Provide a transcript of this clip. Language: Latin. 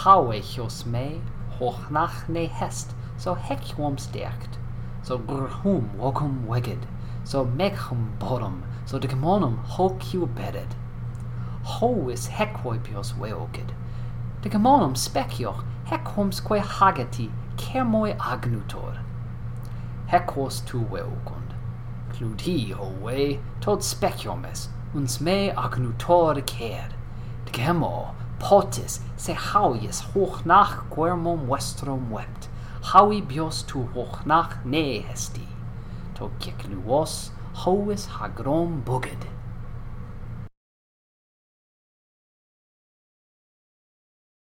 hawe hios me, hoch nach ne hest, so hecwom sterkt, so grhum wogum weged, so meghum bottom, so de gemonum hoc you bedded. Ho is hecwoipios weoged. De gemonum specioch, hecwomsque hageti, cermoi agnutor. Hecwos tu weogund. Cludi ho we, tot speciomes, uns me agnutor cer. De gemo, potis, se hauies hoch nach quermum vestrum wept, haui bios tu hoch nach ne hesti, to cecluos hois hagrom buged.